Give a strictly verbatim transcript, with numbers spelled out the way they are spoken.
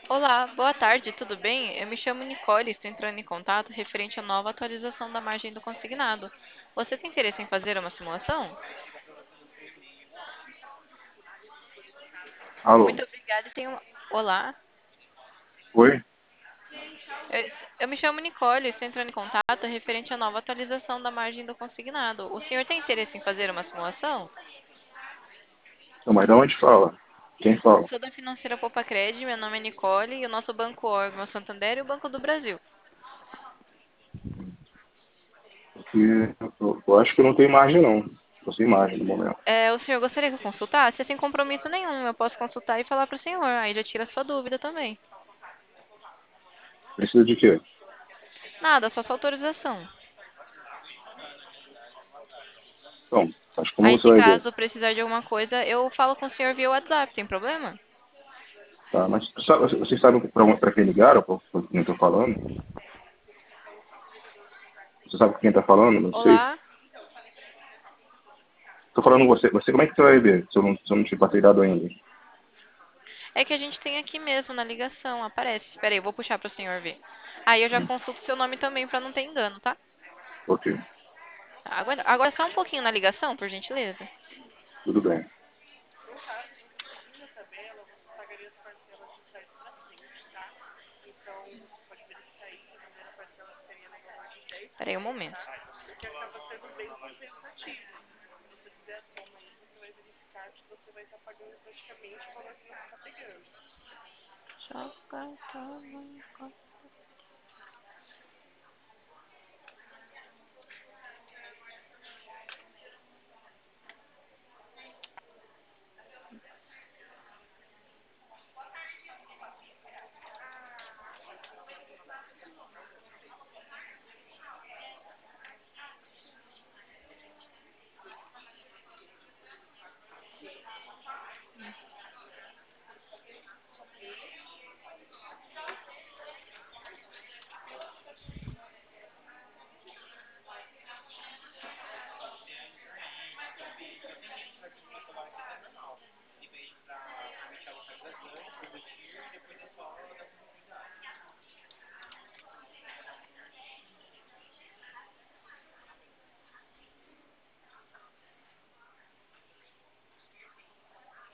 Olá, boa tarde, tudo bem? Eu me chamo Nicole, estou entrando em contato referente à nova atualização da margem do consignado. Você tem interesse em fazer uma simulação? Alô? Muito obrigada e tenho... Olá, Oi? eu, eu me chamo Nicole, estou entrando em contato referente à nova atualização da margem do consignado. O senhor tem interesse em fazer uma simulação? Não, mas de onde fala? Quem fala? Sou da financeira Popacred, meu nome é Nicole e o nosso banco órgão é o Santander e o Banco do Brasil. Porque eu, eu acho que não tem margem, não. Estou sem margem no momento. É, o senhor gostaria que eu consultasse? Sem compromisso nenhum, eu posso consultar e falar para o senhor, aí já tira a sua dúvida também. Precisa de quê? Nada, só sua autorização. Então, mas como Aí, você se vai ver? caso precisar de alguma coisa, eu falo com o senhor via WhatsApp, tem problema? Tá, mas sabe, vocês sabem para quem ligaram, para quem estou falando? Você sabe com quem está falando? Não sei. Olá, Estou falando com você. Você, como é que você vai ver se eu não, se eu não te passei dado ainda? é que a gente tem aqui mesmo na ligação, aparece. Espera aí, eu vou puxar para o senhor ver. Aí eu já Hum, consulto seu nome também para não ter engano, tá? ok, Tá, Agora, agora só um pouquinho na ligação, por gentileza. tudo bem. Espera aí um momento. Joga, toma.